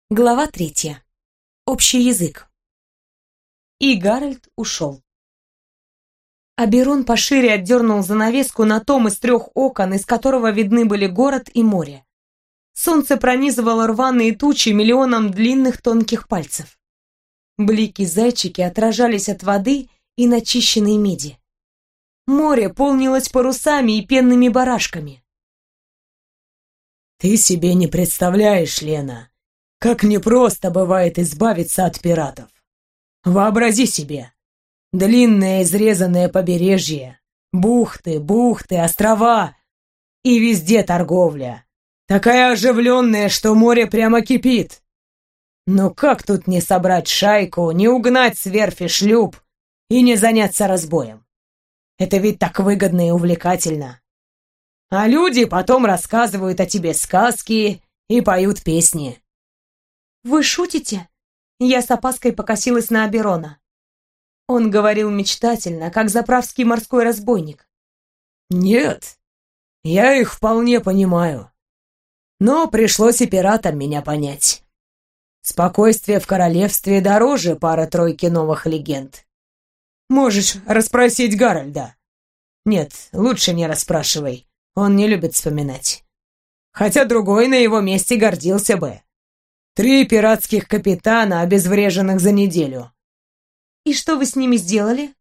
Глава 3. Общий язык. И Гарольд ушел. Аберон пошире отдернул занавеску на том из 3 окон, из которого видны были город и море. Солнце пронизывало рваные тучи миллионом длинных тонких пальцев. Блики-зайчики отражались от воды и начищенной меди. Море полнилось парусами и пенными барашками. «Ты себе не представляешь, Лена, как непросто бывает избавиться от пиратов. Вообрази себе, длинное изрезанное побережье, бухты, острова, и везде торговля. Такая оживленная, что море прямо кипит. Ну как тут не собрать шайку, не угнать с верфи шлюп и не заняться разбоем? Это ведь так выгодно и увлекательно. А люди потом рассказывают о тебе сказки и поют песни». «Вы шутите?» Я с опаской покосилась на Аберона. Он говорил мечтательно, как заправский морской разбойник. «Нет, я их вполне понимаю. Но пришлось и пиратам меня понять. Спокойствие в королевстве дороже пары-тройки новых легенд. Можешь расспросить Гарольда. Нет, лучше не расспрашивай, он не любит вспоминать. Хотя другой на его месте гордился бы. 3 пиратских капитана, обезвреженных за неделю». «И что вы с ними сделали?»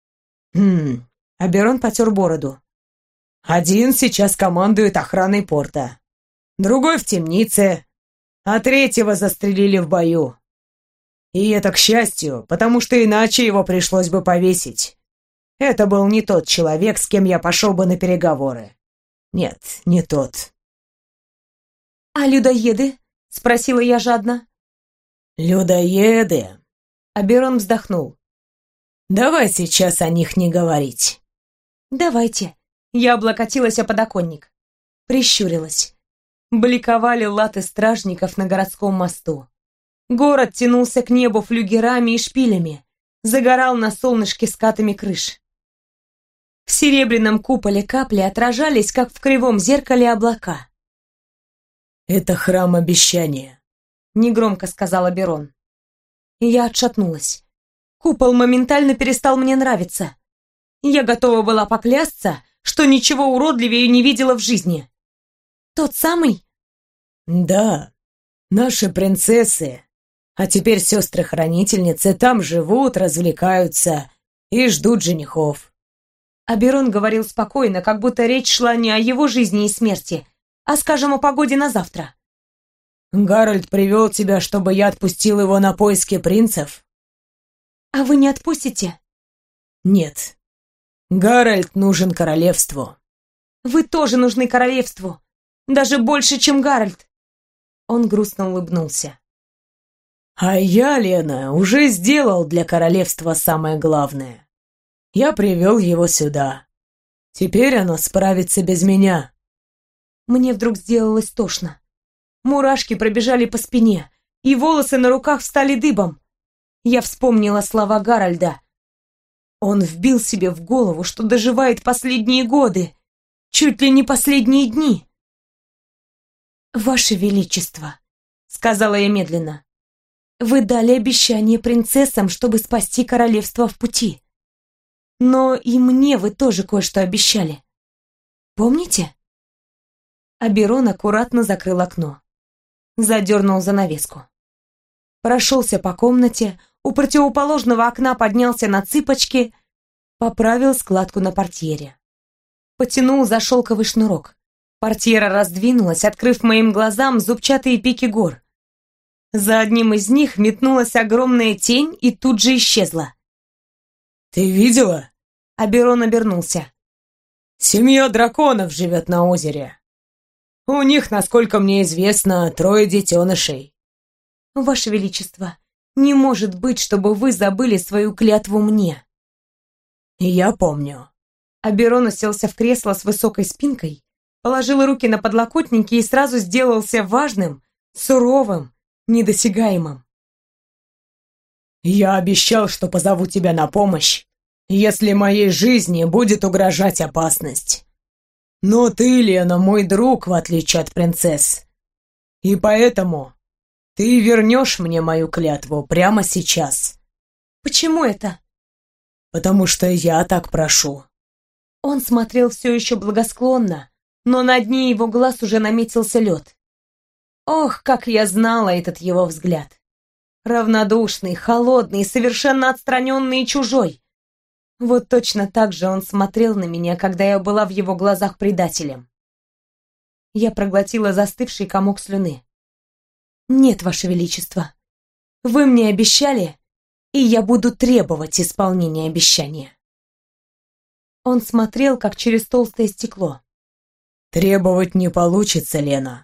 Аберон потер бороду. «Один сейчас командует охраной порта, другой в темнице, а 3-го застрелили в бою. И это к счастью, потому что иначе его пришлось бы повесить. Это был не тот человек, с кем я пошел бы на переговоры. Нет, не тот». «А людоеды?» — спросила я жадно. «Людоеды?» — Аберон вздохнул. «Давай сейчас о них не говорить». «Давайте». Я облокотилась о подоконник. Прищурилась. Бликовали латы стражников на городском мосту. Город тянулся к небу флюгерами и шпилями, загорал на солнышке скатами крыш. В серебряном куполе капли отражались, как в кривом зеркале, облака. «Это храм обещания», — негромко сказал Аберон. И я отшатнулась. Купол моментально перестал мне нравиться. Я готова была поклясться, что ничего уродливее не видела в жизни. «Тот самый?» «Да, наши принцессы, а теперь сестры-хранительницы, там живут, развлекаются и ждут женихов». Аберон говорил спокойно, как будто речь шла не о его жизни и смерти, а, скажем, о погоде на завтра. «Гарольд привел тебя, чтобы я отпустил его на поиски принцев?» «А вы не отпустите?» «Нет. Гарольд нужен королевству». «Вы тоже нужны королевству. Даже больше, чем Гарольд». Он грустно улыбнулся. «А я, Лена, уже сделал для королевства самое главное. Я привел его сюда. Теперь оно справится без меня». Мне вдруг сделалось тошно. Мурашки пробежали по спине, и волосы на руках встали дыбом. Я вспомнила слова Гарольда. Он вбил себе в голову, что доживает последние годы, чуть ли не последние дни. «Ваше Величество», — сказала я медленно, — «вы дали обещание принцессам, чтобы спасти королевство в пути. Но и мне вы тоже кое-что обещали. Помните?» Аберон аккуратно закрыл окно. Задернул занавеску. Прошелся по комнате, у противоположного окна поднялся на цыпочки, поправил складку на портьере. Потянул за шелковый шнурок. Портьера раздвинулась, открыв моим глазам зубчатые пики гор. За одним из них метнулась огромная тень и тут же исчезла. «Ты видела?» Аберон обернулся. «Семья драконов живет на озере. У них, насколько мне известно, 3 детенышей». «Ваше Величество, не может быть, чтобы вы забыли свою клятву мне». «Я помню». Аберон уселся в кресло с высокой спинкой, положил руки на подлокотники и сразу сделался важным, суровым, недосягаемым. «Я обещал, что позову тебя на помощь, если моей жизни будет угрожать опасность. Но ты, Лена, мой друг, в отличие от принцесс. И поэтому Ты вернешь мне мою клятву прямо сейчас. Почему это? Потому что я так прошу. Он смотрел все еще благосклонно, но на дне его глаз уже наметился лед. Ох, как я знала этот его взгляд. Равнодушный, холодный, совершенно отстраненный и чужой. Вот точно так же он смотрел на меня, когда я была в его глазах предателем. Я проглотила застывший комок слюны. «Нет, Ваше Величество, вы мне обещали, и я буду требовать исполнения обещания». Он смотрел, как через толстое стекло. Требовать не получится, Лена.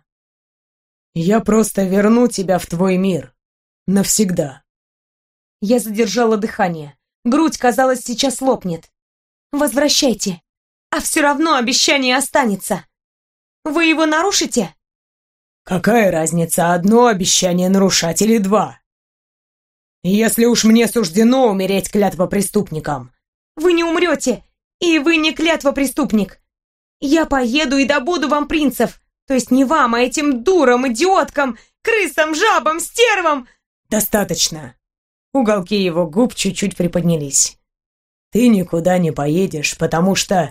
Я просто верну тебя в твой мир. Навсегда. Я задержала дыхание. Грудь, казалось, сейчас лопнет. «Возвращайте, а все равно обещание останется. Вы его нарушите?» Какая разница, одно обещание нарушать или два? Если уж мне суждено умереть клятвопреступником. Вы не умрете, и вы не клятвопреступник. Я поеду и добуду вам принцев. То есть не вам, а этим дурам, идиоткам, крысам, жабам, стервам. Достаточно. Уголки его губ чуть-чуть приподнялись. Ты никуда не поедешь, потому что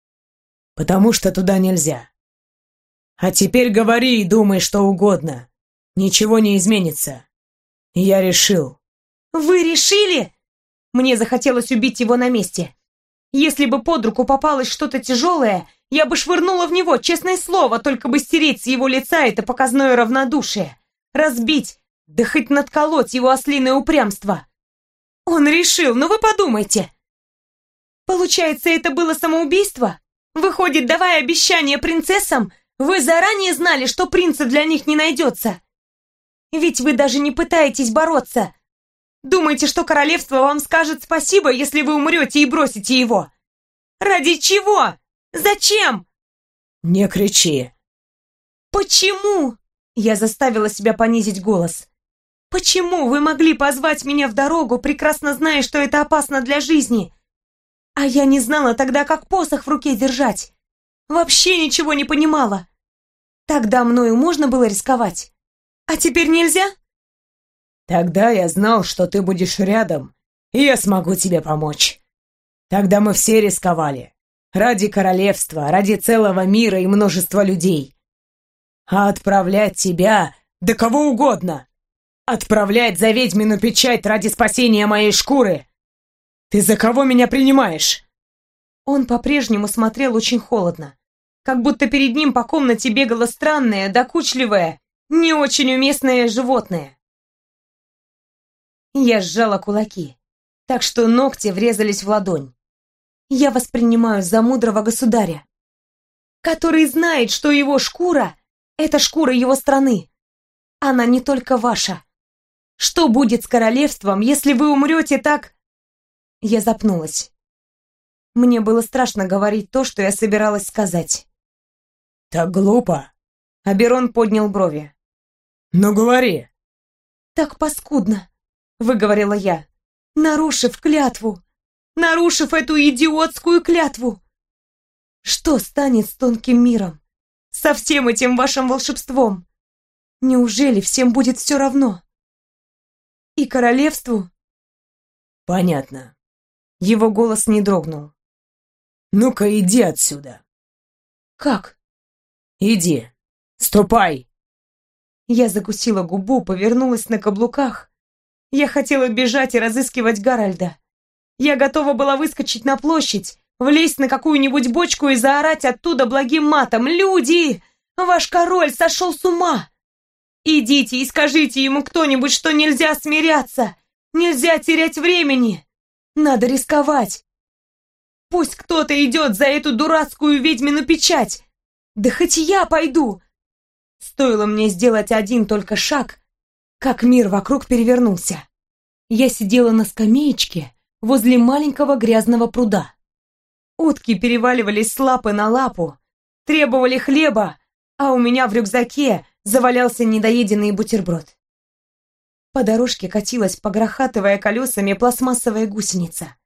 туда нельзя. А теперь говори и думай что угодно. Ничего не изменится. Я решил. Вы решили? Мне захотелось убить его на месте. Если бы под руку попалось что-то тяжелое, я бы швырнула в него, честное слово, только бы стереть с его лица это показное равнодушие. Разбить, да хоть надколоть его ослиное упрямство. Он решил, ну вы подумайте. Получается, это было самоубийство? Выходит, давая обещание принцессам, вы заранее знали, что принца для них не найдется. Ведь вы даже не пытаетесь бороться. Думаете, что королевство вам скажет спасибо, если вы умрете и бросите его? Ради чего? Зачем? Не кричи. Почему? Я заставила себя понизить голос. Почему вы могли позвать меня в дорогу, прекрасно зная, что это опасно для жизни? А я не знала тогда, как посох в руке держать. Вообще ничего не понимала. Тогда мною можно было рисковать. А теперь нельзя? Тогда я знал, что ты будешь рядом, и я смогу тебе помочь. Тогда мы все рисковали. Ради королевства, ради целого мира и множества людей. А отправлять тебя, да кого угодно, отправлять за ведьмину печать ради спасения моей шкуры. Ты за кого меня принимаешь? Он по-прежнему смотрел очень холодно, как будто перед ним по комнате бегало странное, докучливое, не очень уместное животное. Я сжала кулаки, так что ногти врезались в ладонь. Я воспринимаю за мудрого государя, который знает, что его шкура — это шкура его страны. Она не только ваша. Что будет с королевством, если вы умрете так... Я запнулась. Мне было страшно говорить то, что я собиралась сказать. Так глупо. Аберон поднял брови. Ну говори. Так паскудно, выговорила я, нарушив клятву. Нарушив эту идиотскую клятву. Что станет с тонким миром? Со всем этим вашим волшебством? Неужели всем будет все равно? И королевству? Понятно. Его голос не дрогнул. Ну-ка, иди отсюда. Как? Иди. Ступай. Я закусила губу, повернулась на каблуках. Я хотела бежать и разыскивать Гарольда. Я готова была выскочить на площадь, влезть на какую-нибудь бочку и заорать оттуда благим матом: «Люди! Ваш король сошел с ума! Идите и скажите ему кто-нибудь, что нельзя смиряться, нельзя терять времени, надо рисковать. Пусть кто-то идет за эту дурацкую ведьмину печать, да хоть я пойду!» Стоило мне сделать один только шаг, как мир вокруг перевернулся. Я сидела на скамеечке возле маленького грязного пруда. Утки переваливались с лапы на лапу, требовали хлеба, а у меня в рюкзаке завалялся недоеденный бутерброд. По дорожке катилась, погрохатывая колесами, пластмассовая гусеница.